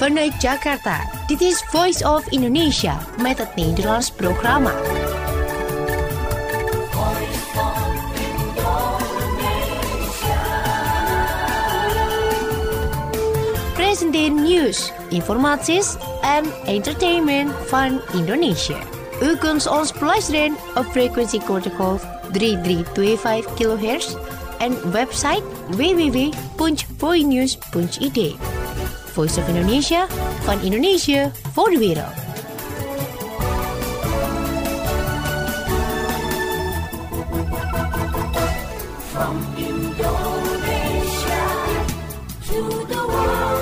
vanuit Jakarta. Dit is Voice of Indonesia met het Nederlands programma. Presenteer nieuws, informaties en entertainment van Indonesia. U kunt ons beluisteren op frequentie kortgolf 3325 kHz en website www.voinews.id. Voice of Indonesia, van Indonesië voor de wereld. From Indonesia to the world.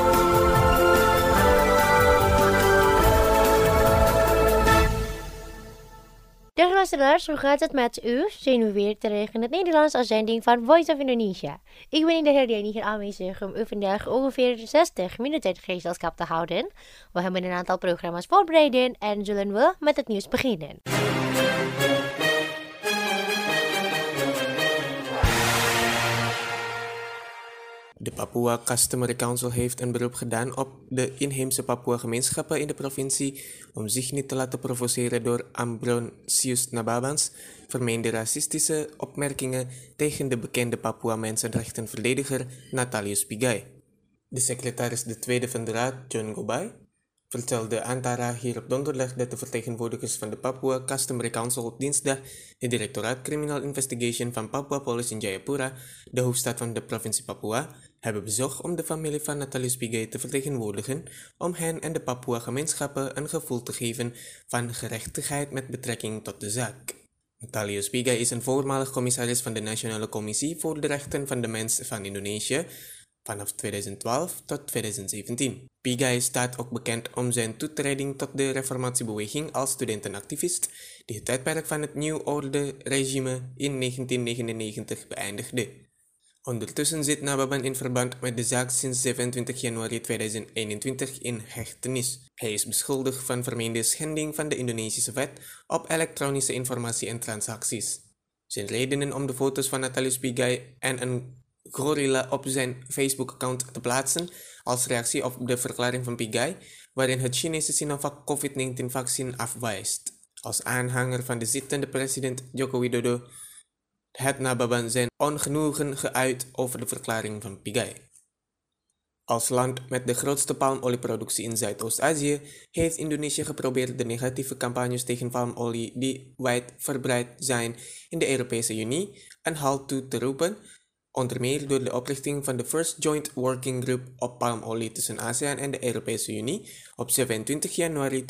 Dag luisteraars, hoe gaat het met u? Zijn we weer terug in het Nederlands uitzending van Voice of Indonesia. Ik ben in de Herdiani hier aanwezig om u vandaag ongeveer 60 minuten gezelschap te houden. We hebben een aantal programma's voorbereid en zullen we met het nieuws beginnen. De Papua Customary Council heeft een beroep gedaan op de inheemse Papua-gemeenschappen in de provincie om zich niet te laten provoceren door Ambrosius Nababans vermeende racistische opmerkingen tegen de bekende Papua-mensenrechtenverdediger Natalius Pigai. De secretaris de Tweede van de Raad, John Gobay, vertelde Antara hier op donderdag dat de vertegenwoordigers van de Papua Customary Council op dinsdag het Directoraat Criminal Investigation van Papua Police in Jayapura, de hoofdstad van de provincie Papua, hebben bezocht om de familie van Natalius Pigai te vertegenwoordigen, om hen en de Papua-gemeenschappen een gevoel te geven van gerechtigheid met betrekking tot de zaak. Natalius Pigai is een voormalig commissaris van de Nationale Commissie voor de Rechten van de Mens van Indonesië, vanaf 2012 tot 2017. Pigai staat ook bekend om zijn toetreding tot de reformatiebeweging als studentenactivist, die het tijdperk van het New Order regime in 1999 beëindigde. Ondertussen zit Nababan in verband met de zaak sinds 27 januari 2021 in hechtenis. Hij is beschuldigd van vermeende schending van de Indonesische wet op elektronische informatie en transacties. Zijn redenen om de foto's van Natalius Pigai en een gorilla op zijn Facebook-account te plaatsen als reactie op de verklaring van Pigai, waarin het Chinese Sinovac COVID-19-vaccin afwijst. Als aanhanger van de zittende president Joko Widodo het Nababan zijn ongenoegen geuit over de verklaring van Pigai. Als land met de grootste palmolieproductie in Zuidoost-Azië heeft Indonesië geprobeerd de negatieve campagnes tegen palmolie die wijdverbreid zijn in de Europese Unie een halt toe te roepen, onder meer door de oprichting van de First Joint Working Group op palmolie tussen ASEAN en de Europese Unie op 27 januari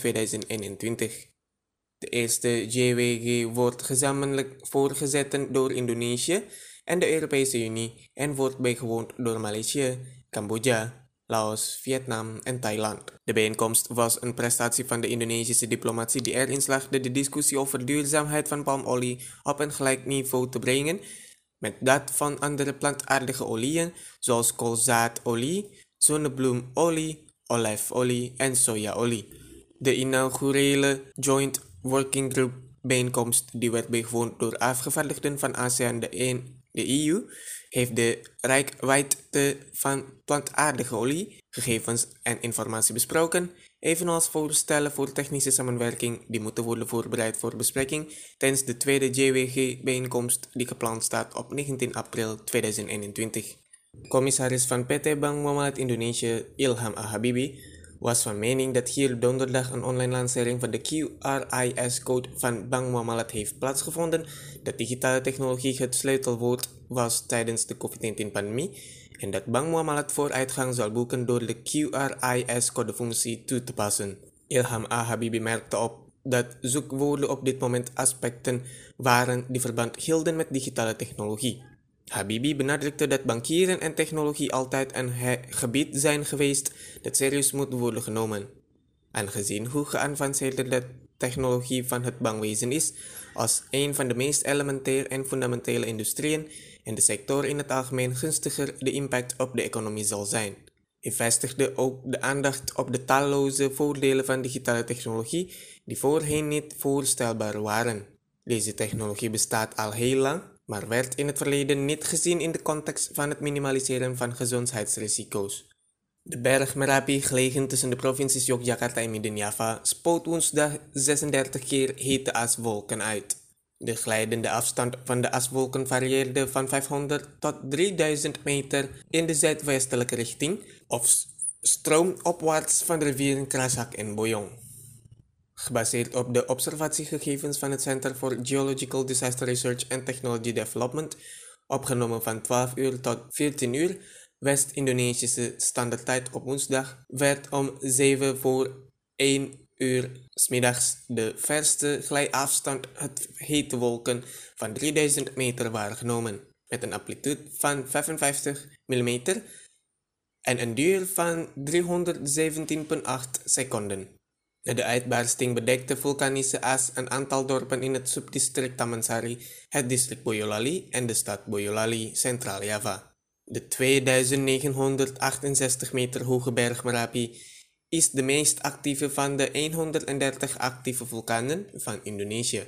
2021. De eerste JWG wordt gezamenlijk voorgezet door Indonesië en de Europese Unie en wordt bijgewoond door Maleisië, Cambodja, Laos, Vietnam en Thailand. De bijeenkomst was een prestatie van de Indonesische diplomatie die erin slaagde de discussie over duurzaamheid van palmolie op een gelijk niveau te brengen met dat van andere plantaardige oliën zoals koolzaadolie, zonnebloemolie, olijfolie en sojaolie. De inaugurele Joint Working Group bijeenkomst, die werd bijgewoond door afgevaardigden van ASEAN, de EU, heeft de reikwijdte van plantaardige olie, gegevens en informatie besproken, evenals voorstellen voor technische samenwerking die moeten worden voorbereid voor bespreking tijdens de tweede JWG-bijeenkomst die gepland staat op 19 april 2021. Commissaris van PT Bank Muamalat Indonesië, Ilham Habibie, was van mening dat hier donderdag een online lancering van de QRIS-code van Bank Muamalat heeft plaatsgevonden, dat digitale technologie het sleutelwoord was tijdens de COVID-19-pandemie en dat Bank Muamalat vooruitgang zal boeken door de QRIS-codefunctie toe te passen. Ilham Habibie merkte op dat zoekwoorden op dit moment aspecten waren die verband hielden met digitale technologie. Habibie benadrukte dat bankieren en technologie altijd een gebied zijn geweest dat serieus moet worden genomen. Aangezien hoe geavanceerder de technologie van het bankwezen is, als een van de meest elementaire en fundamentele industrieën en de sector in het algemeen gunstiger de impact op de economie zal zijn. Hij vestigde ook de aandacht op de talloze voordelen van digitale technologie die voorheen niet voorstelbaar waren. Deze technologie bestaat al heel lang, maar werd in het verleden niet gezien in de context van het minimaliseren van gezondheidsrisico's. De berg Merapi, gelegen tussen de provincies Yogyakarta en Midden-Java, spoot woensdag 36 keer hete aswolken uit. De glijdende afstand van de aswolken varieerde van 500 tot 3000 meter in de zuidwestelijke richting of stroomopwaarts van de rivieren Krasak en Boyong. Gebaseerd op de observatiegegevens van het Center for Geological Disaster Research and Technology Development, opgenomen van 12 uur tot 14 uur, West-Indonesische standaardtijd op woensdag, werd om 7 voor 1 uur 's middags de verste glijafstand het hete wolken van 3000 meter waargenomen, met een amplitude van 55 mm en een duur van 317,8 seconden. De uitbarsting bedekte vulkanische as een aantal dorpen in het subdistrict Taman Sari, het district Boyolali en de stad Boyolali, Centraal-Java. De 2968 meter hoge berg Merapi is de meest actieve van de 130 actieve vulkanen van Indonesië.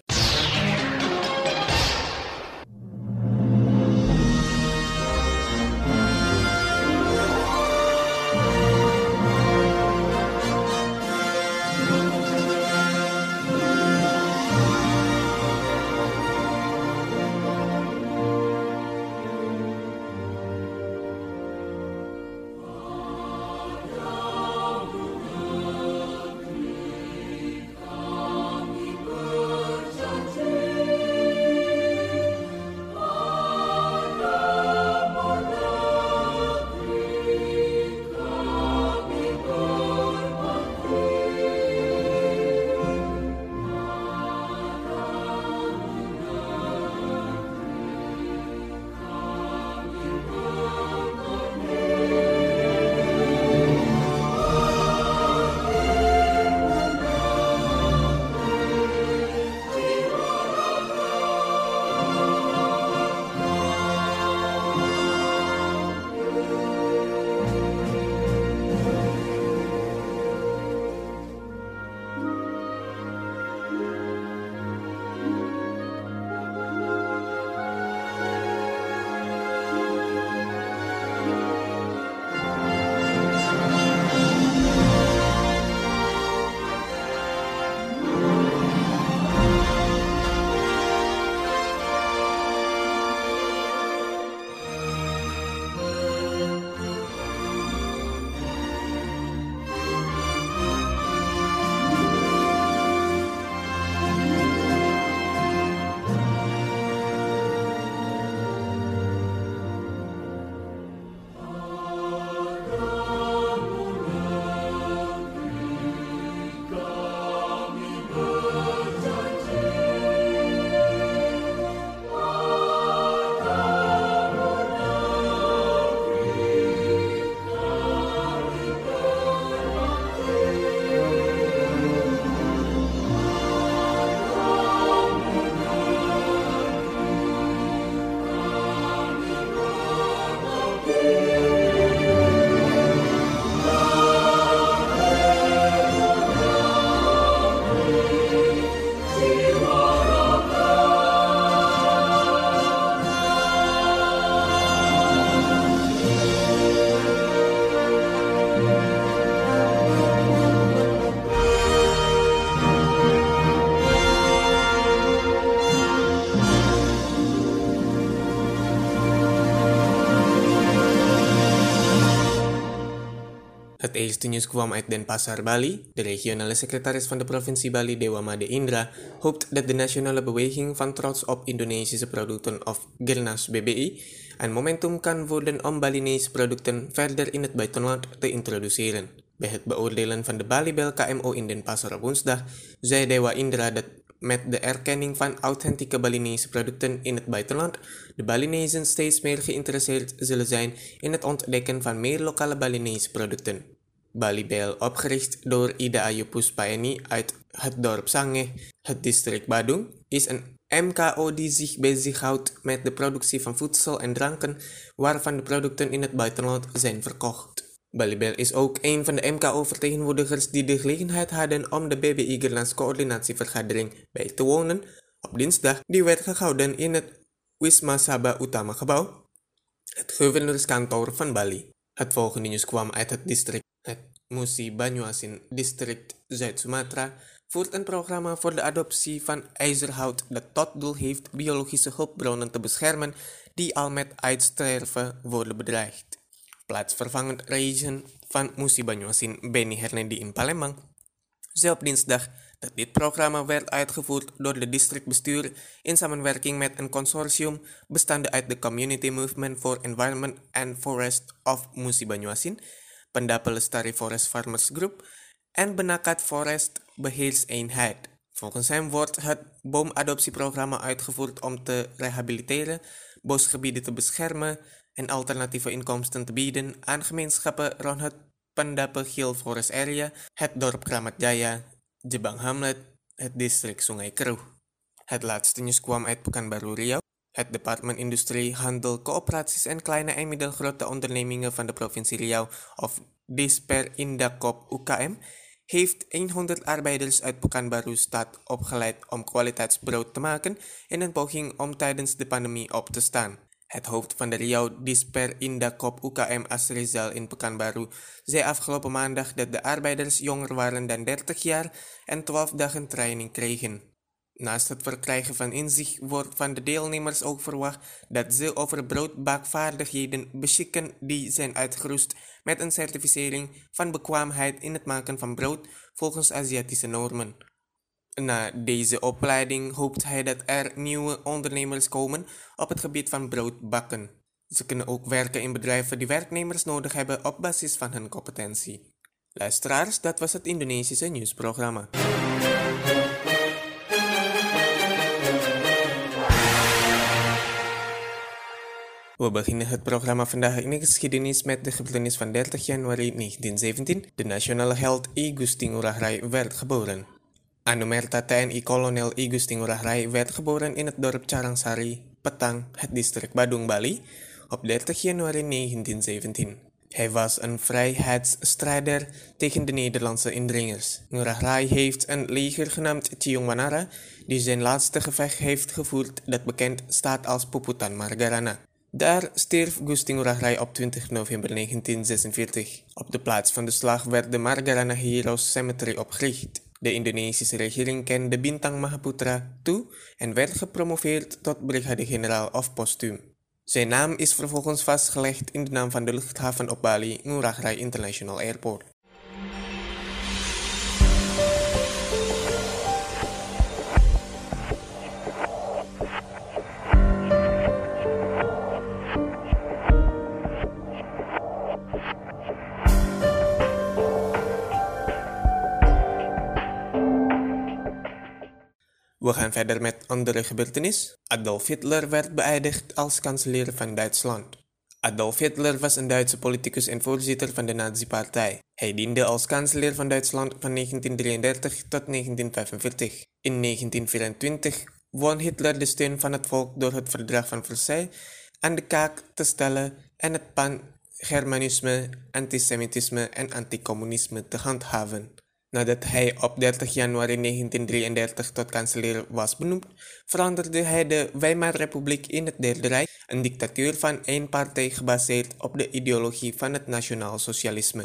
Het eerste nieuws kwam uit Denpasar, Bali. De regionale secretaris van de provincie Bali, Dewa Made Indra, hoopt dat de nationale beweging van trots op Indonesische producten of Gernas BBI een momentum kan worden om Balinese producten verder in het buitenland te introduceren. Bij het beoordelen van de Balibel KMO in Denpasar op woensdag zei Dewa Indra dat met de erkenning van authentieke Balinese producten in het buitenland, de Balinezen steeds meer geïnteresseerd zullen zijn in het ontdekken van meer lokale Balinese producten. Balibel, opgericht door Ida Ayu Puspaeni uit het dorp Sange, het district Badung, is een MKO die zich bezighoudt met de productie van voedsel en dranken, waarvan de producten in het buitenland zijn verkocht. Balibel is ook een van de MKO-vertegenwoordigers die de gelegenheid hadden om de BBI Gernas coördinatievergadering bij te wonen op dinsdag, die werd gehouden in het Wisma Sabha Utama gebouw, het gouverneurskantoor van Bali. Het volgende nieuws kwam uit het district. Het Musi Banyuasin district Zuid-Sumatra voert een programma voor de adoptie van ijzerhout dat tot doel heeft biologische hulpbronnen te beschermen die al met uitsterven worden bedreigd. Plaatsvervangend regent van Musi Banyuasin, Benny Hernandi in Palembang, zei op dinsdag dat dit programma werd uitgevoerd door de districtbestuur in samenwerking met een consortium bestaande uit de Community Movement for Environment and Forest of Musi Banyuasin, Pendapat Lestari Forest Farmers Group en Benakat Forest Beheerseenheid. Volgens hem wordt het boomadoptieprogramma uitgevoerd om te rehabiliteren, bosgebieden te beschermen en alternatieve inkomsten te bieden aan gemeenschappen rond het Pendapat Hill Forest Area, het dorp Kramat Jaya, Jebang Hamlet, het district Sungai Keruh. Het laatste nieuws kwam uit Pekanbaru Riau. Het departement Industrie, Handel, Coöperaties en Kleine en Middelgrote Ondernemingen van de provincie Riau, of Disperindakop UKM, heeft 100 arbeiders uit Pekanbaru stad opgeleid om kwaliteitsbrood te maken in een poging om tijdens de pandemie op te staan. Het hoofd van de Riau Disperindakop UKM Asrizal in Pekanbaru zei afgelopen maandag dat de arbeiders jonger waren dan 30 jaar en 12 dagen training kregen. Naast het verkrijgen van inzicht wordt van de deelnemers ook verwacht dat ze over broodbakvaardigheden beschikken die zijn uitgerust met een certificering van bekwaamheid in het maken van brood volgens Aziatische normen. Na deze opleiding hoopt hij dat er nieuwe ondernemers komen op het gebied van broodbakken. Ze kunnen ook werken in bedrijven die werknemers nodig hebben op basis van hun competentie. Luisteraars, dat was het Indonesische nieuwsprogramma. We beginnen het programma vandaag in de geschiedenis met de gebeurtenis van 30 januari 1917. De nationale held I Gusti Ngurah Rai werd geboren. Anumerta TNI-kolonel I Gusti Ngurah Rai werd geboren in het dorp Carangsari, Petang, het district Badung, Bali, op 30 januari 1917. Hij was een vrijheidsstrijder tegen de Nederlandse indringers. Ngurah Rai heeft een leger genaamd Ciung Wanara, die zijn laatste gevecht heeft gevoerd dat bekend staat als Puputan Margarana. Daar stierf Gusti Ngurah Rai op 20 november 1946. Op de plaats van de slag werd de Margarana Heroes Cemetery opgericht. De Indonesische regering kende Bintang Mahaputra toe en werd gepromoveerd tot brigade-generaal of postuum. Zijn naam is vervolgens vastgelegd in de naam van de luchthaven op Bali, Ngurah Rai International Airport. We gaan verder met andere gebeurtenis. Adolf Hitler werd beëdigd als kanselier van Duitsland. Adolf Hitler was een Duitse politicus en voorzitter van de Nazi-partij. Hij diende als kanselier van Duitsland van 1933 tot 1945. In 1924 won Hitler de steun van het volk door het verdrag van Versailles aan de kaak te stellen en het pan-Germanisme, antisemitisme en anticommunisme te handhaven. Nadat hij op 30 januari 1933 tot kanselier was benoemd, veranderde hij de Weimarrepubliek in het Derde Rijk, een dictatuur van één partij gebaseerd op de ideologie van het nationaal socialisme.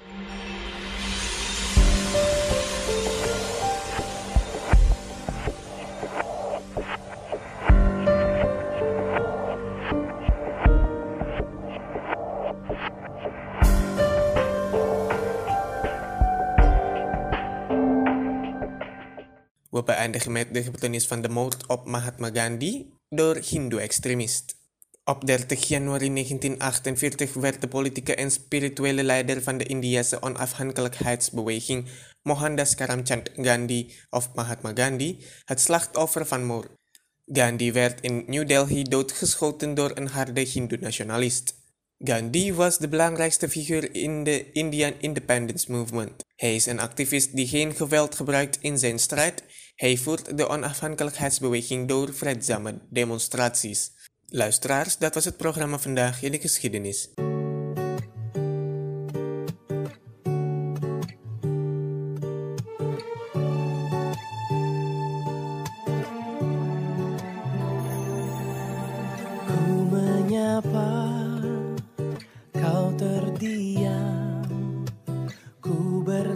We beëindigen met de gebeurtenis van de moord op Mahatma Gandhi door Hindoe-extremist. Op 30 januari 1948 werd de politieke en spirituele leider van de Indiase onafhankelijkheidsbeweging Mohandas Karamchand Gandhi of Mahatma Gandhi het slachtoffer van moord. Gandhi werd in New Delhi doodgeschoten door een harde Hindoe-nationalist. Gandhi was de belangrijkste figuur in de Indian Independence Movement. Hij is een activist die geen geweld gebruikt in zijn strijd. Hij voert de onafhankelijkheidsbeweging door vreedzame demonstraties. Luisteraars, dat was het programma vandaag in de geschiedenis. Ku menyapa, kau terdiam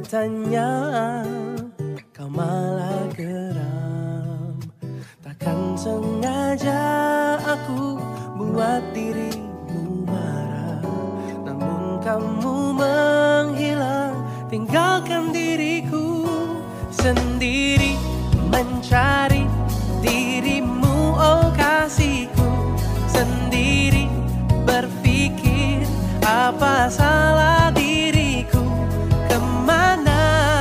tanya, kau malah geram. Takkan sengaja aku buat dirimu marah, namun kamu menghilang, tinggalkan diriku sendiri mencari dirimu, oh kasihku. Sendiri berpikir apa salah diriku, kemana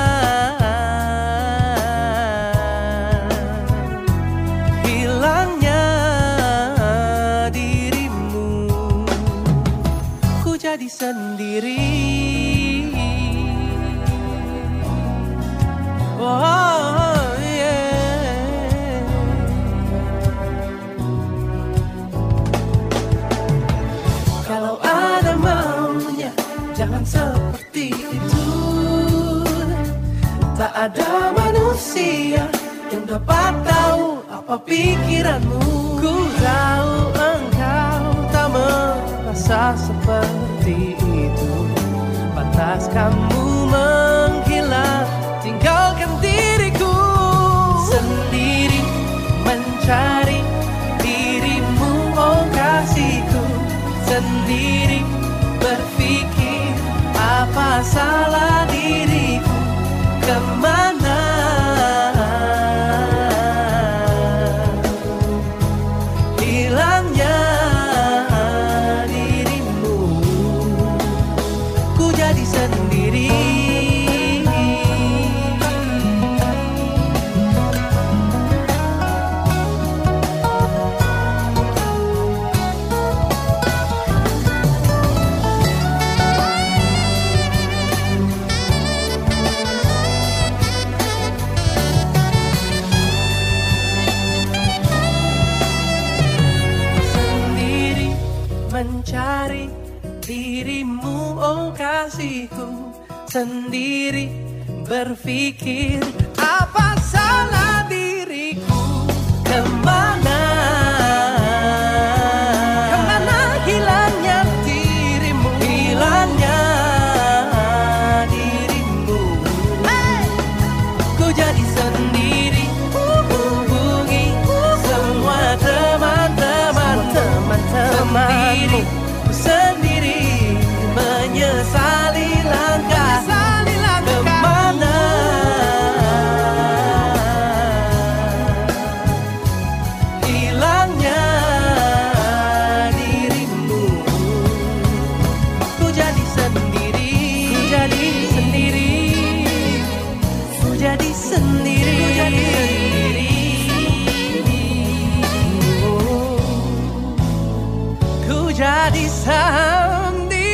hilangnya dirimu. Ku jadi sendiri. Oh yeah. Kalau ada maunya, jangan seperti itu. Tak ada manusia yang dapat tahu apa pikiranmu. Ku tahu engkau tak merasa seperti itu. Pantas kamu menghilang, tinggalkan diriku sendiri mencari dirimu, oh kasihku. Sendiri berpikir apa salah diriku, kemana hilangnya dirimu. Ku jadi sendiri. Mencari dirimu, oh kasihku. Sendiri berpikir apa salah diriku, kemana hilangnya dirimu, hilangnya dirimu. Ku jadi sendiri, hubungi semua teman-teman, sendiri, sendiri menyesali langkah, kemana hilangnya dirimu. Ku jadi sendiri, ku jadi sendiri, ku jadi sendiri, ku jadi sendiri. Ku jadi sendiri.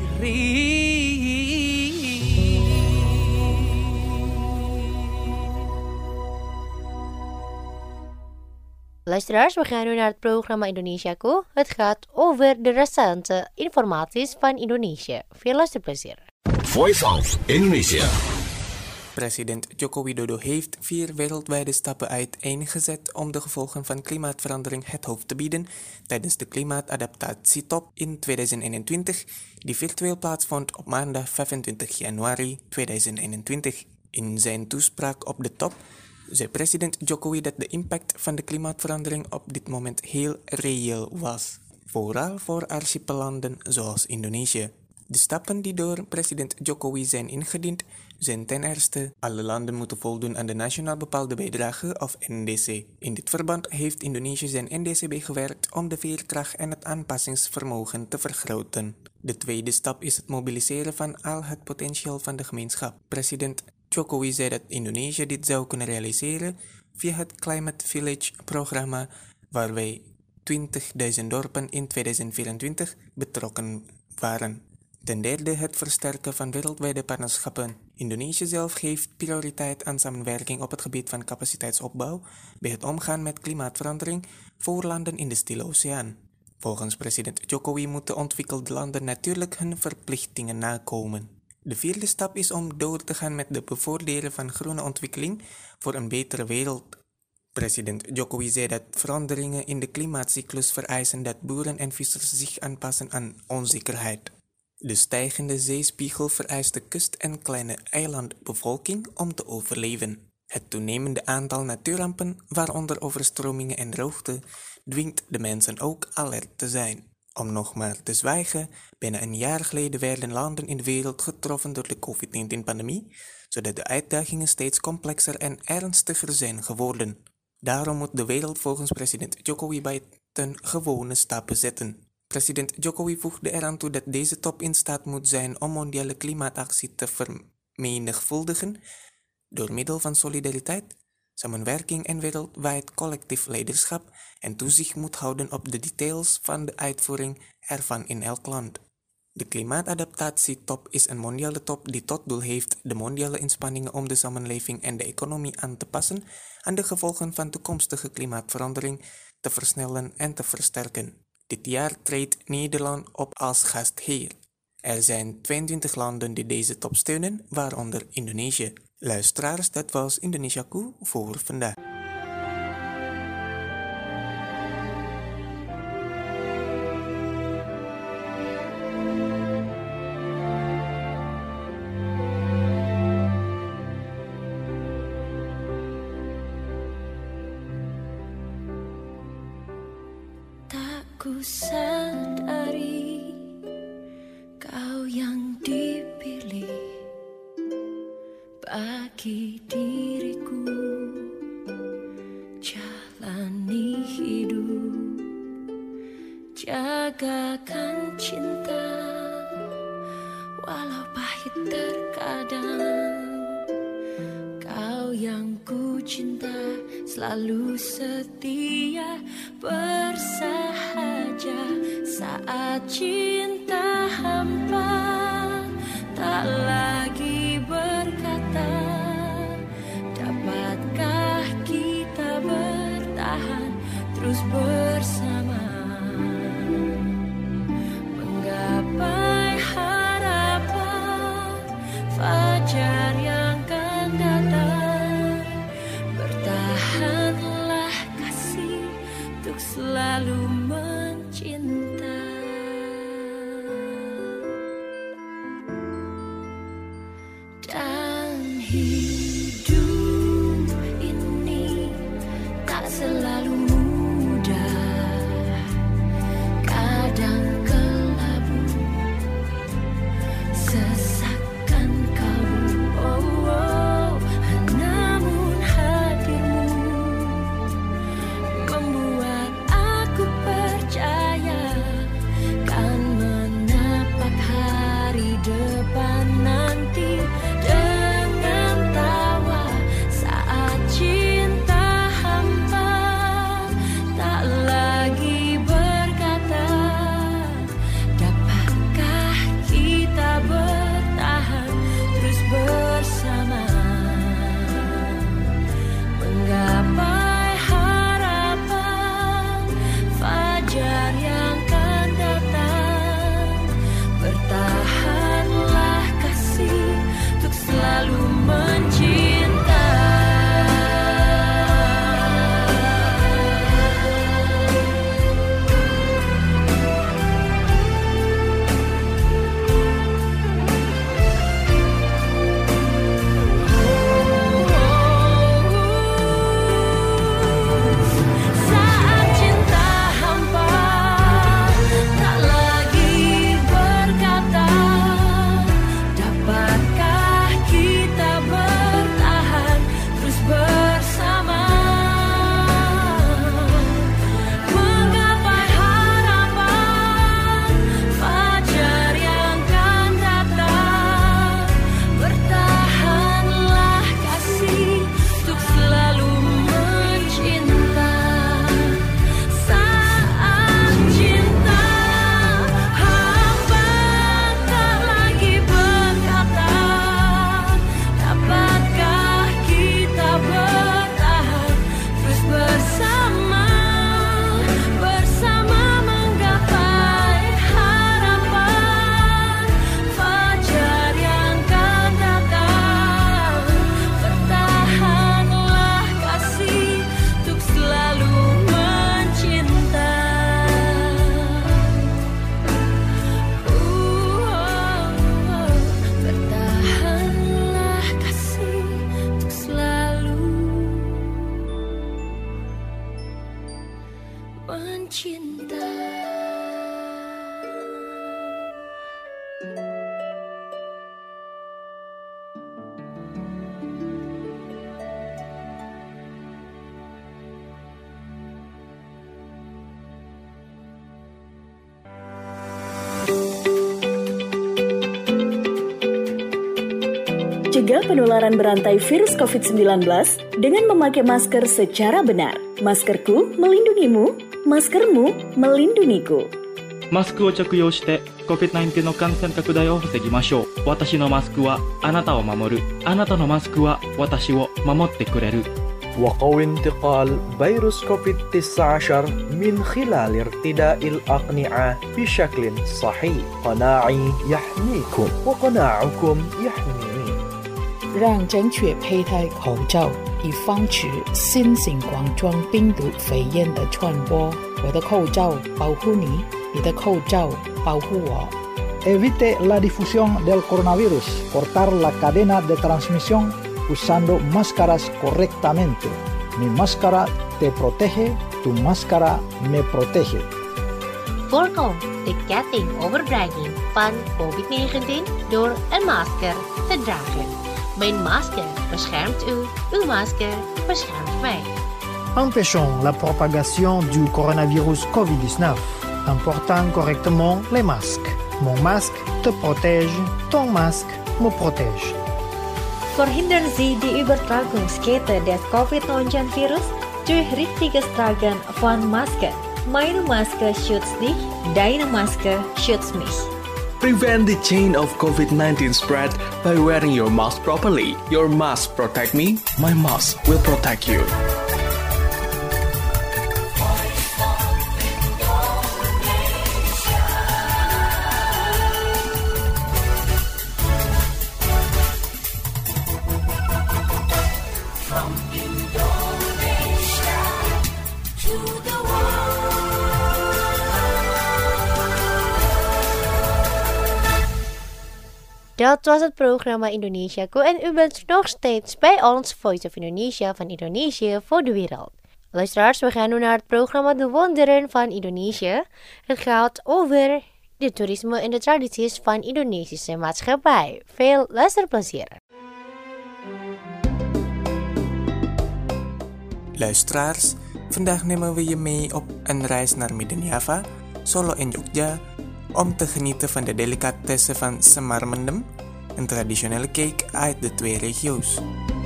Luisteraars, we gaan nu naar het programma Indonesiaku. Het gaat over de recente informaties van Indonesië. Veel luisterplezier. Voice of Indonesia. President Joko Widodo heeft 4 wereldwijde stappen uiteengezet om de gevolgen van klimaatverandering het hoofd te bieden tijdens de klimaatadaptatietop in 2021, die virtueel plaatsvond op maandag 25 januari 2021. In zijn toespraak op de top zei president Jokowi dat de impact van de klimaatverandering op dit moment heel reëel was, vooral voor archipellanden zoals Indonesië. De stappen die door president Jokowi zijn ingediend zijn ten eerste: alle landen moeten voldoen aan de nationaal bepaalde bijdrage of NDC. In dit verband heeft Indonesië zijn NDC gewerkt om de veerkracht en het aanpassingsvermogen te vergroten. De tweede stap is het mobiliseren van al het potentieel van de gemeenschap. President Jokowi zei dat Indonesië dit zou kunnen realiseren via het Climate Village-programma, waarbij 20.000 dorpen in 2024 betrokken waren. Ten derde het versterken van wereldwijde partnerschappen. Indonesië zelf geeft prioriteit aan samenwerking op het gebied van capaciteitsopbouw bij het omgaan met klimaatverandering voor landen in de Stille Oceaan. Volgens president Jokowi moeten ontwikkelde landen natuurlijk hun verplichtingen nakomen. De vierde stap is om door te gaan met de bevorderen van groene ontwikkeling voor een betere wereld. President Jokowi zei dat veranderingen in de klimaatcyclus vereisen dat boeren en vissers zich aanpassen aan onzekerheid. De stijgende zeespiegel vereist de kust- en kleine eilandbevolking om te overleven. Het toenemende aantal natuurrampen, waaronder overstromingen en droogte, dwingt de mensen ook alert te zijn. Om nog maar te zwijgen, bijna een jaar geleden werden landen in de wereld getroffen door de COVID-19-pandemie, zodat de uitdagingen steeds complexer en ernstiger zijn geworden. Daarom moet de wereld volgens president Jokowi buitengewone stappen zetten. President Jokowi voegde eraan toe dat deze top in staat moet zijn om mondiale klimaatactie te vermenigvuldigen door middel van solidariteit, samenwerking en wereldwijd collectief leiderschap en toezicht moet houden op de details van de uitvoering ervan in elk land. De klimaatadaptatietop is een mondiale top die tot doel heeft de mondiale inspanningen om de samenleving en de economie aan te passen aan de gevolgen van toekomstige klimaatverandering te versnellen en te versterken. Dit jaar treedt Nederland op als gastheer. Er zijn 22 landen die deze top steunen, waaronder Indonesië. Luisteraars, dat was Indonesiaku voor vandaag. Tak ku sadari kau yang dipilih bagi diriku, jalani hidup, jagakan cinta walau pahit terkadang. Kau yang ku cinta selalu setia bersahaja saat cinta hampa, tak lagi berkata dapatkah kita bertahan terus bersama menggapai harapan fajar yang akan datang. Bertahanlah kasih untuk selalu mencinta. Dan hidup ini tak selalu mudah, kadang kelabu, sesakan kalbu, namun hadirmu membuat aku percaya pencinta. Cegah penularan berantai virus COVID-19 dengan memakai masker secara benar. Maskerku melindungimu, maskermu melindungiku. マスクを着用して COVID-19 の感染拡大を防ぎましょう。私のマスクはあなたを守る。あなたのマスクは私を守ってくれる。 وقوي انتقال فيروس كوفيد-19 من خلال ارتداء الأقنعة بشكل صحيح. قناعي يحميكم وقناعكم يحميني. 让正确佩戴口罩，以防止新型冠状病毒肺炎的传播。我的口罩保护你，你的口罩保护我。 Evite la difusión del coronavirus. Cortar la cadena de transmisión usando máscaras correctamente. Mi máscara te protege, tu máscara me protege. Voorkom de kettingoverbrenging van COVID-19 door een masker te dragen. Mijn masker beschermt u, uw masker beschermt mij. Empêchons la propagation du coronavirus COVID-19 en portant correctement les masques. Mon masque te protège, ton masque me protège. Verhindern Sie die Übertragungskette des Covid-19-Virus durch richtiges Tragen von Maske. Meine Maske schützt dich, deine Maske schützt mich. Prevent the chain of COVID-19 spread by wearing your mask properly. Your mask protect me, my mask will protect you. Dat was het programma Indonesiaku en u bent nog steeds bij ons Voice of Indonesia van Indonesië voor de wereld. Luisteraars, we gaan nu naar het programma De Wonderen van Indonesië. Het gaat over de toerisme en de tradities van Indonesische maatschappij. Veel luisterplezier. Luisteraars, vandaag nemen we je mee op een reis naar Midden-Java, Solo en Jogja, om te genieten van de delicatesse van Semar Mendem, een traditionele cake uit de twee regio's.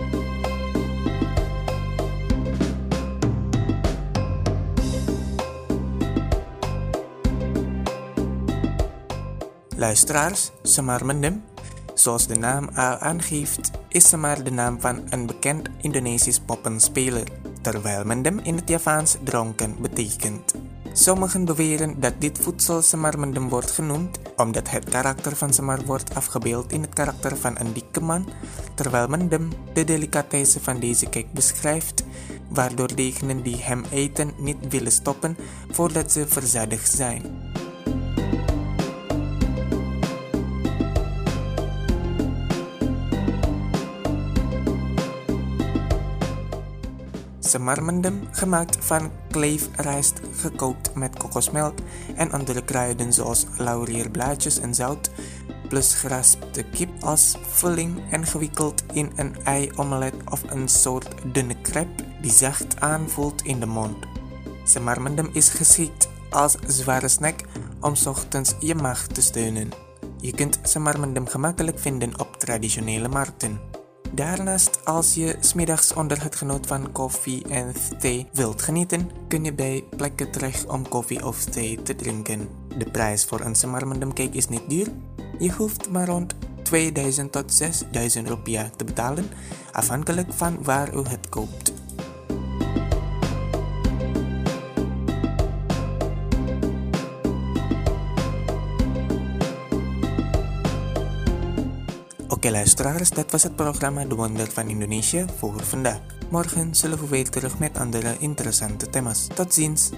Luisteraars, Semar Mendem, zoals de naam al aangeeft, is Semar de naam van een bekend Indonesisch poppenspeler, terwijl Mendem in het Javaans dronken betekent. Sommigen beweren dat dit voedsel Semar Mendem wordt genoemd, omdat het karakter van Semar wordt afgebeeld in het karakter van een dikke man, terwijl Mendem de delicatesse van deze cake beschrijft, waardoor degenen die hem eten niet willen stoppen voordat ze verzadigd zijn. Semar Mendem, gemaakt van kleefrijst gekookt met kokosmelk en andere kruiden zoals laurierblaadjes en zout, plus geraspte kip als vulling en gewikkeld in een ei-omelet of een soort dunne crepe die zacht aanvoelt in de mond. Semar Mendem is geschikt als zware snack om 's ochtends je maag te steunen. Je kunt Semar Mendem gemakkelijk vinden op traditionele markten. Daarnaast, als je 's middags onder het genot van koffie en thee wilt genieten, kun je bij plekken terecht om koffie of thee te drinken. De prijs voor een Semar Mendem cake is niet duur. Je hoeft maar rond 2000 tot 6000 rupiah te betalen, afhankelijk van waar u het koopt. Oké luisteraars, dat was het programma De Wonder van Indonesië voor vandaag. Morgen zullen we weer terug met andere interessante thema's. Tot ziens!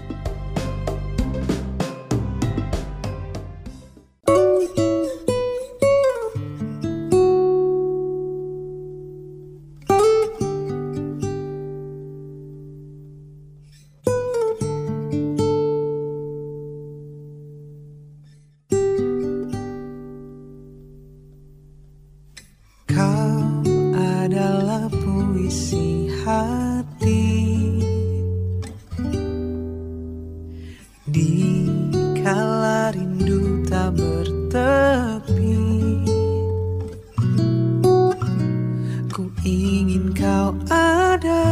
Di kala rindu tak bertepi, ku ingin kau ada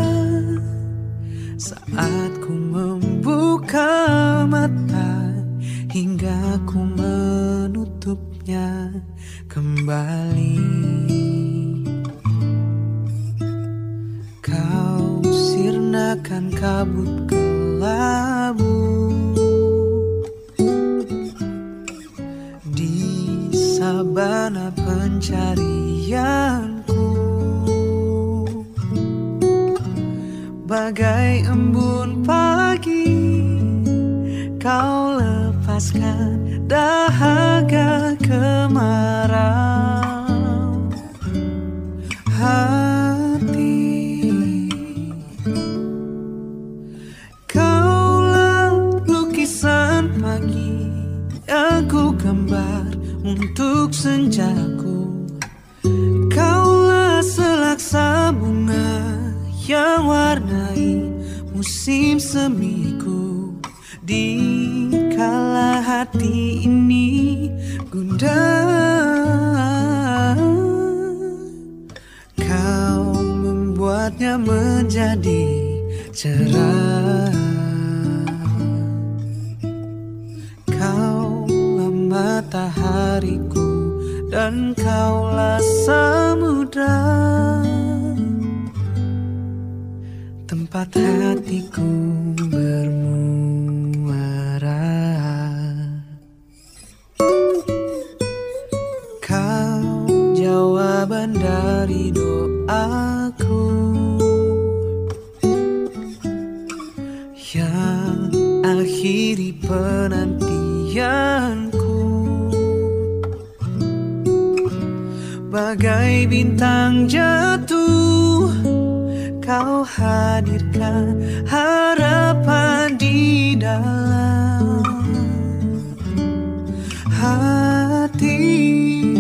saat ku membuka mata hingga ku menutupnya kembali. Kau sirnakan kabut kelabu di sabana pencarianku, bagai embun pagi kau lepaskan dahaga kemarau hati. Kaulah lukisan pagi yang ku gambar untuk senjaku. Kaulah selaksa bunga yang warnai musim semiku. Di kala hati ini gundah, kau membuatnya menjadi cerah. Kaulah matahariku dan kaulah samudra, tempat hatiku bermuara. Kau jawaban dari doaku yang akhiri penantianku, bagai bintang jatuh kau hadirkan harapan di dalam hati.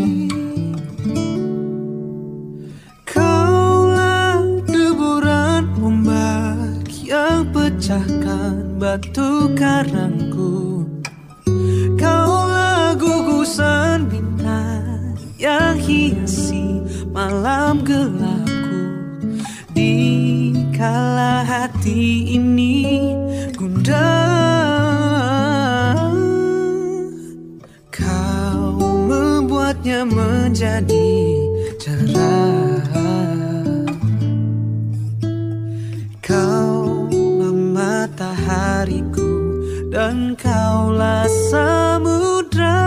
Kaulah deburan ombak yang pecahkan batu karangku. Kaulah gugusan bintang yang hiasi malam gelapku. Di kala hati ini gundah, kau membuatnya menjadi cerah. Kaulah matahariku dan kaulah samudra,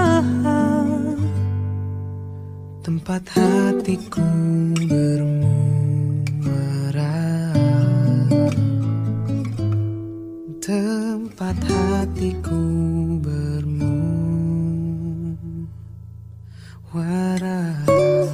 tempat hatiku bermuara, tempat hatiku bermuara.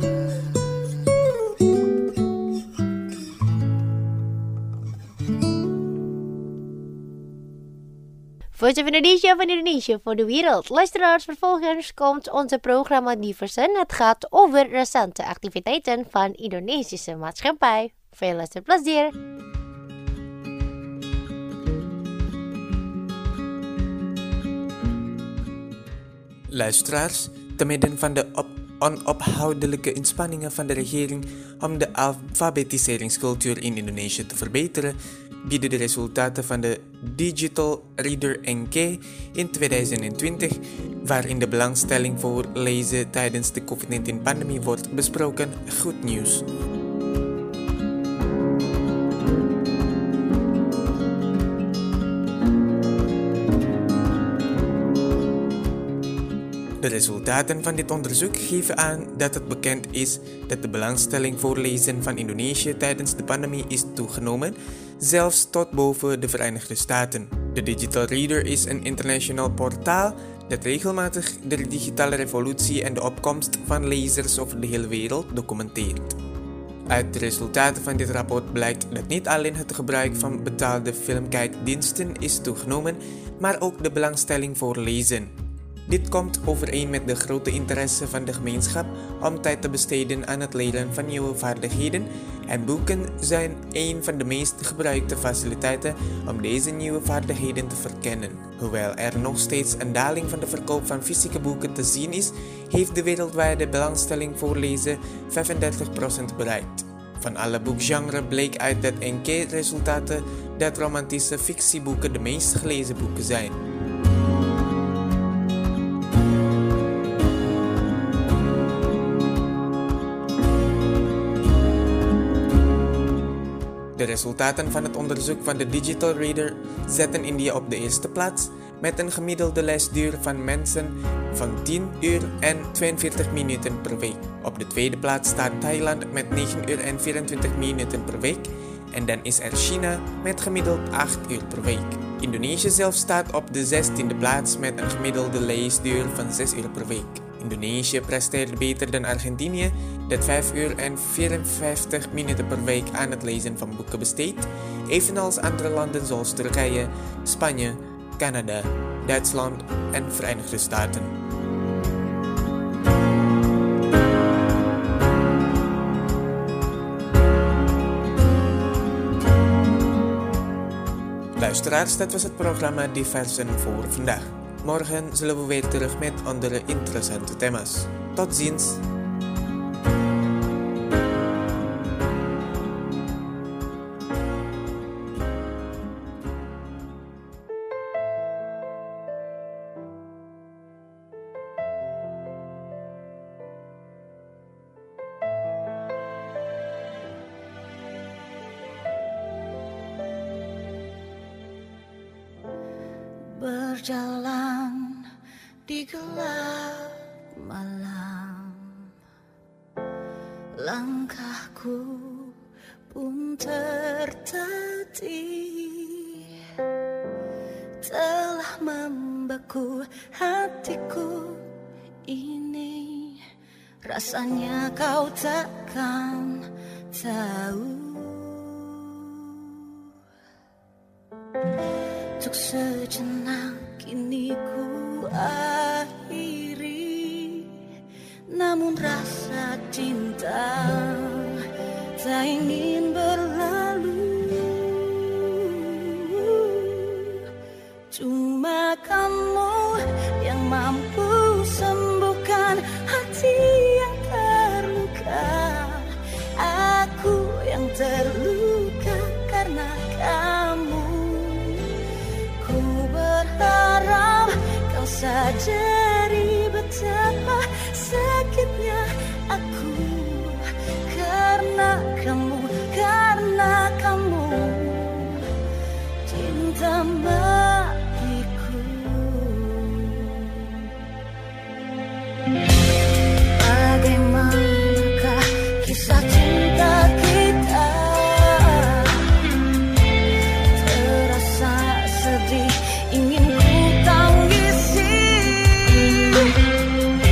Voice of Indonesia van Indonesia voor de wereld. Luisteraars, vervolgens komt onze programma Diversen. Het gaat over recente activiteiten van Indonesische maatschappij. Veel luisterplezier. Luisteraars, te midden van de onophoudelijke inspanningen van de regering om de alfabetiseringscultuur in Indonesië te verbeteren, bieden de resultaten van de Digital Reader NK in 2020, waarin de belangstelling voor lezen tijdens de COVID-19-pandemie wordt besproken, goed nieuws. De resultaten van dit onderzoek geven aan dat het bekend is dat de belangstelling voor lezen van Indonesië tijdens de pandemie is toegenomen, zelfs tot boven de Verenigde Staten. De Digital Reader is een internationaal portaal dat regelmatig de digitale revolutie en de opkomst van lezers over de hele wereld documenteert. Uit de resultaten van dit rapport blijkt dat niet alleen het gebruik van betaalde filmkijkdiensten is toegenomen, maar ook de belangstelling voor lezen. Dit komt overeen met de grote interesse van de gemeenschap om tijd te besteden aan het leren van nieuwe vaardigheden en boeken zijn een van de meest gebruikte faciliteiten om deze nieuwe vaardigheden te verkennen. Hoewel er nog steeds een daling van de verkoop van fysieke boeken te zien is, heeft de wereldwijde belangstelling voor lezen 35% bereikt. Van alle boekgenres bleek uit de enquête-resultaten dat romantische fictieboeken de meest gelezen boeken zijn. De resultaten van het onderzoek van de Digital Reader zetten India op de eerste plaats met een gemiddelde leesduur van mensen van 10 uur en 42 minuten per week. Op de tweede plaats staat Thailand met 9 uur en 24 minuten per week en dan is er China met gemiddeld 8 uur per week. Indonesië zelf staat op de 16e plaats met een gemiddelde leesduur van 6 uur per week. Indonesië presteert beter dan Argentinië, dat 5 uur en 54 minuten per week aan het lezen van boeken besteedt, evenals andere landen zoals Turkije, Spanje, Canada, Duitsland en Verenigde Staten. Luisteraars, dat was het programma Diversen voor vandaag. Morgen zullen we weer terug met andere interessante thema's. Tot ziens! Berjalan di gelap malam, langkahku pun tertatih, telah membeku hatiku ini, rasanya kau takkan tahu. Untuk sejenak kini ku akhiri, namun rasa cinta tak ingin berlalu. Cuma kamu yang mampu sembuhkan hati yang terluka. Aku yang terluka karena kamu. Berharap kau sadari betapa sakitnya aku karena kamu cinta bagiku. Bagaimanakah kisah cinta kita? Terasa sedih ingin ku tangisi,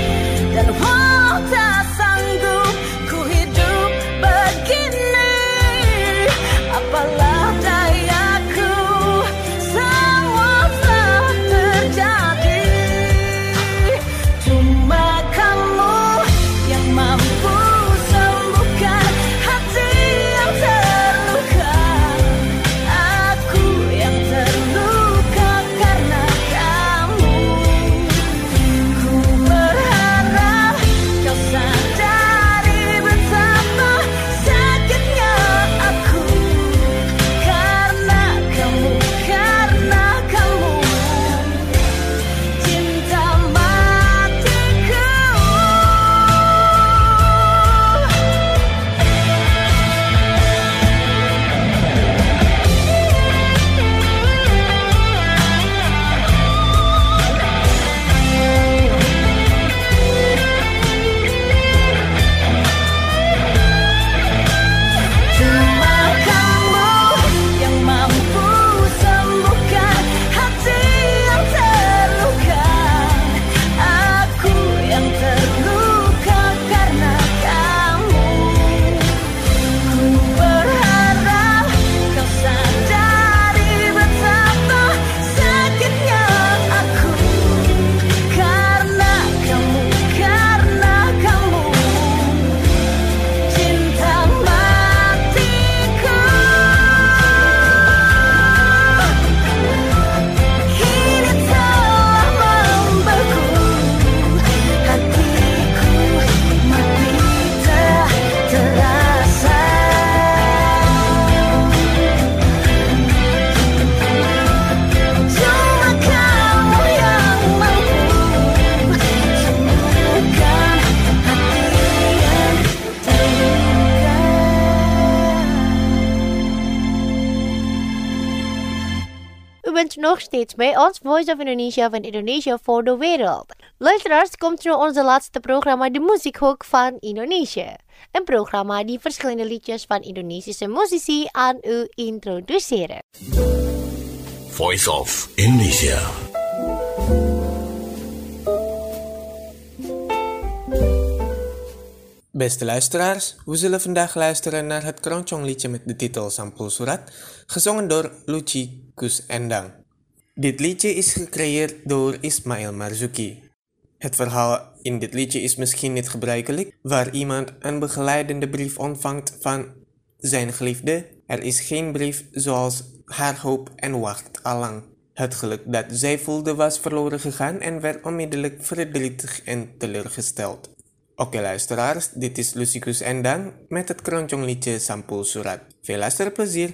nog steeds bij ons, Voice of Indonesia van Indonesia voor de wereld. Luisteraars, komt nu onze laatste programma, de Muziekhoek van Indonesië. Een programma die verschillende liedjes van Indonesische muzici aan u introduceren. Voice of Indonesia. Beste luisteraars, we zullen vandaag luisteren naar het Keroncong-liedje met de titel Sampul Surat, gezongen door Luci Gus Endang. Dit liedje is gecreëerd door Ismail Marzuki. Het verhaal in dit liedje is misschien niet gebruikelijk, waar iemand een begeleidende brief ontvangt van zijn geliefde. Er is geen brief zoals haar hoop en wacht allang. Het geluk dat zij voelde was verloren gegaan en werd onmiddellijk verdrietig en teleurgesteld. Oké luisteraars, dit is Luci Gus Endang met het Keroncong liedje Sampul Surat. Veel luisterplezier!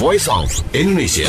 Voice of Indonesia.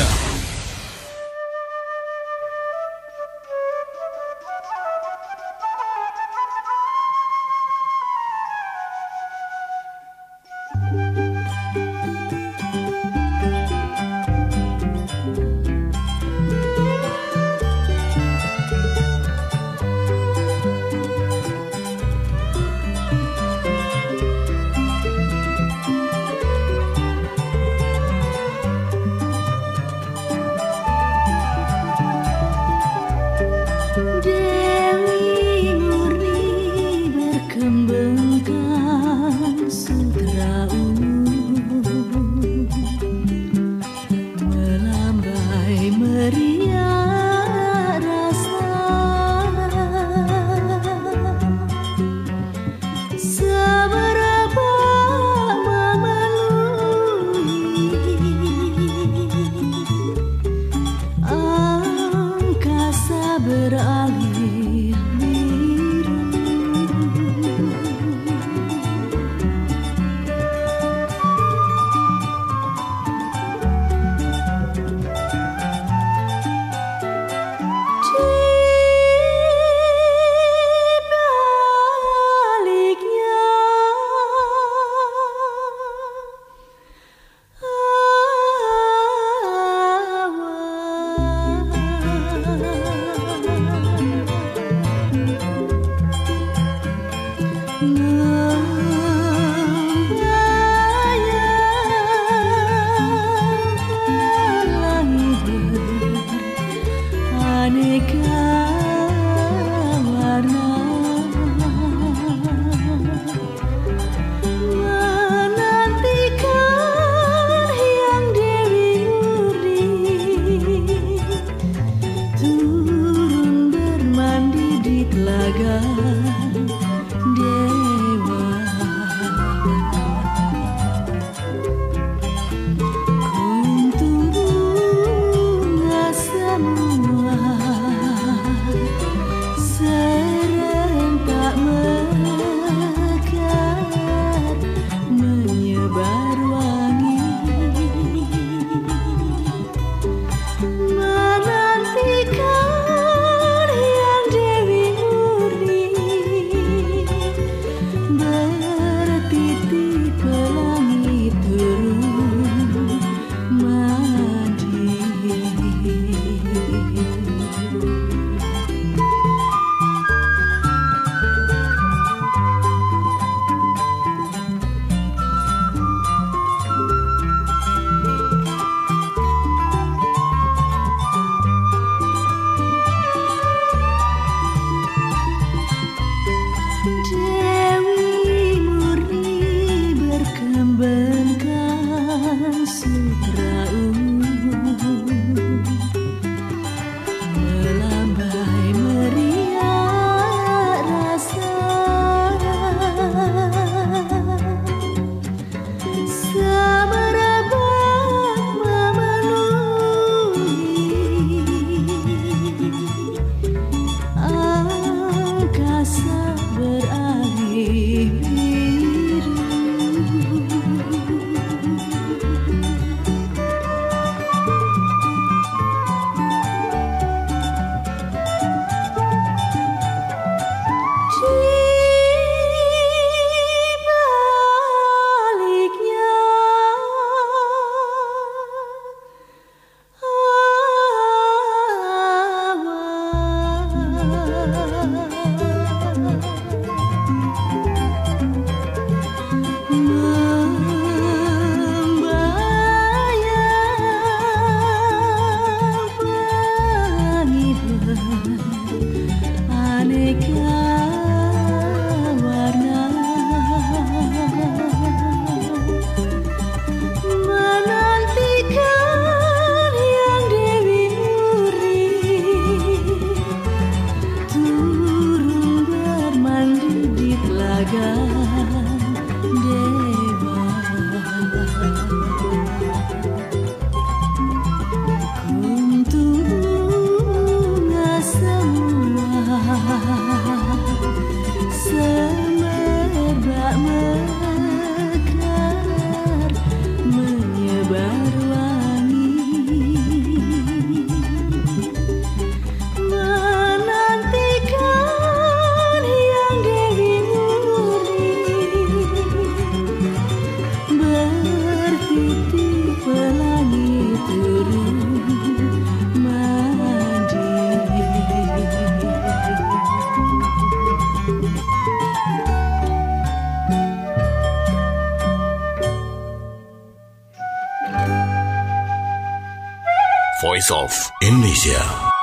Voice of Indonesia.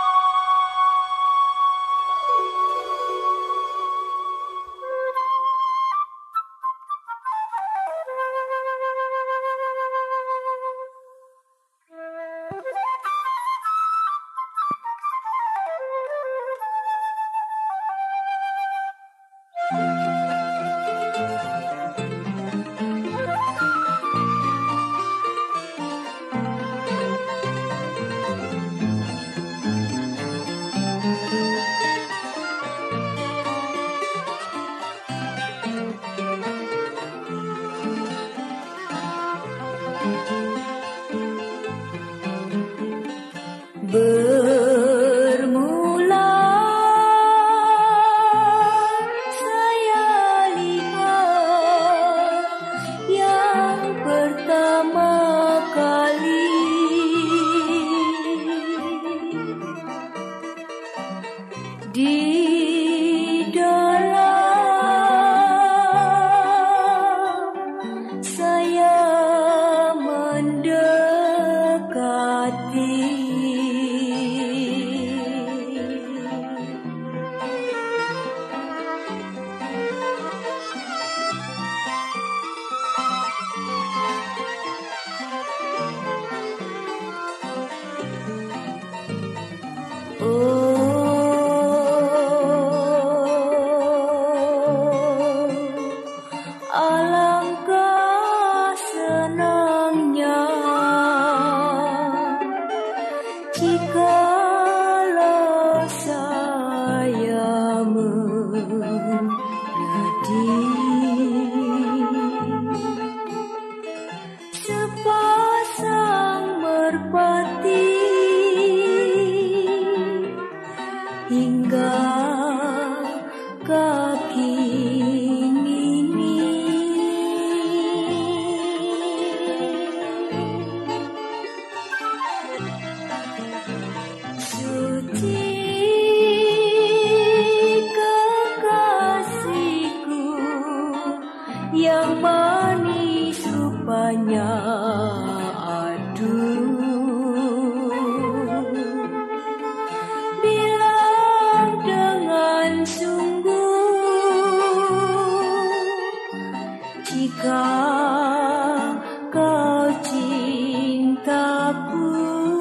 Bermula saya lihat yang pertama kali di dalam saya mendekati. Alangkah senangnya jikalau saya menjadi sepasang merpati hingga kaki ini. Suci kekasihku yang manis rupanya, aduh, bilang dengan sungguh jika kau cintaku.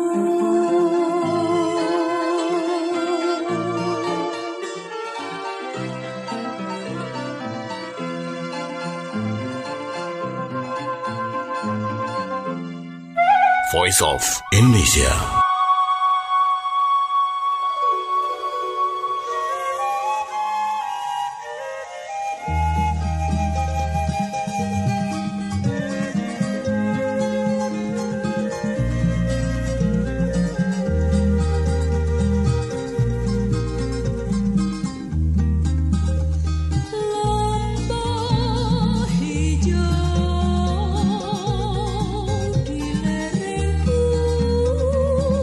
Voice of Indonesia. Hijau di lereng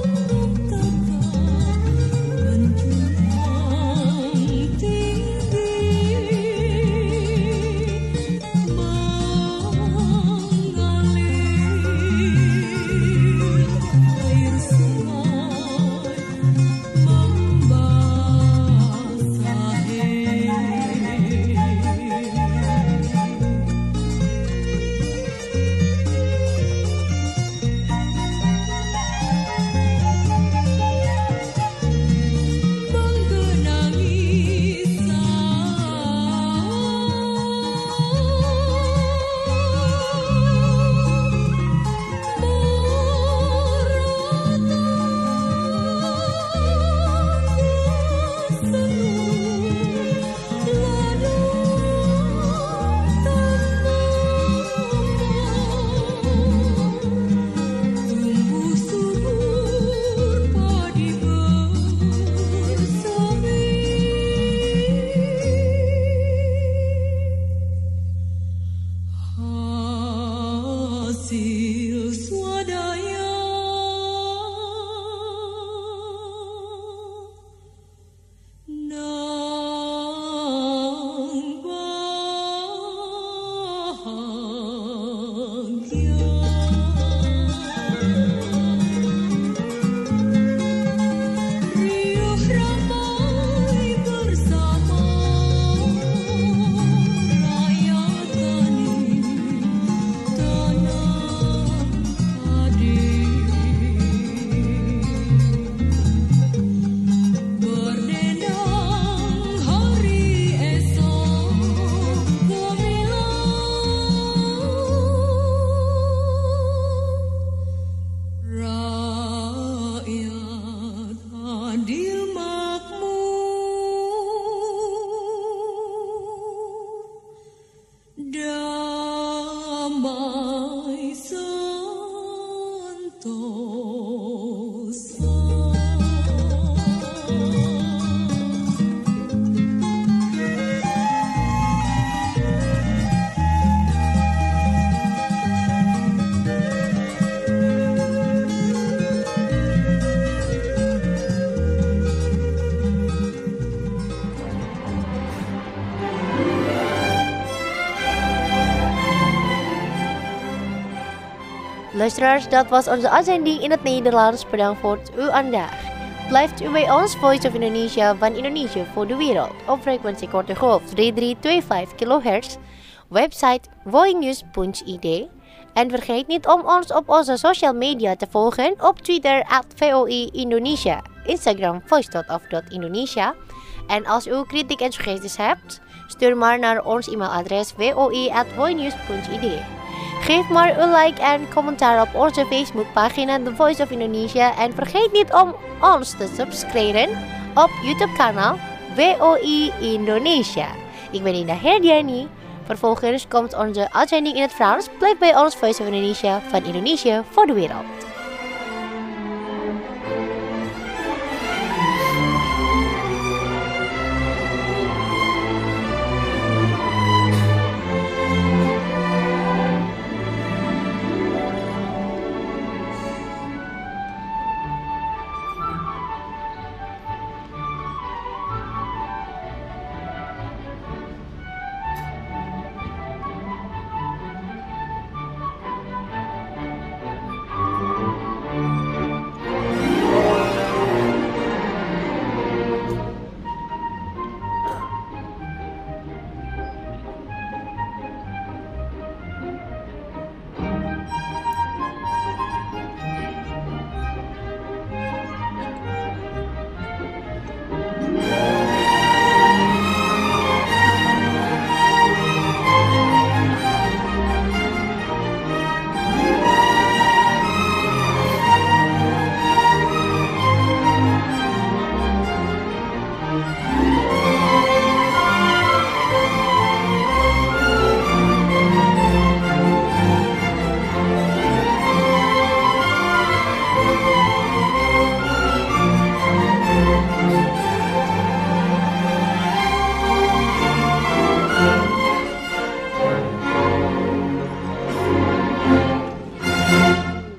Luisteraars, dat was onze uitzending in het Nederlands. Bedankt voor uw aandacht. Blijft u bij ons, Voice of Indonesia van Indonesië voor de wereld. Op frequentie korte golf 3325 kHz. Website voinews.id. En vergeet niet om ons op onze social media te volgen. Op Twitter @VOI Indonesia. Instagram voice.of.indonesia. En als u kritiek en suggesties hebt, stuur maar naar ons e-mailadres voi@voinews.id. Geef maar een like en commentaar op onze Facebookpagina The Voice of Indonesia. En vergeet niet om ons te subscriben op YouTube-kanaal VOI Indonesia. Ik ben Indah Herdiani. Vervolgens komt onze uitzending in het Frans. Blijf bij ons Voice of Indonesia van Indonesië voor de wereld.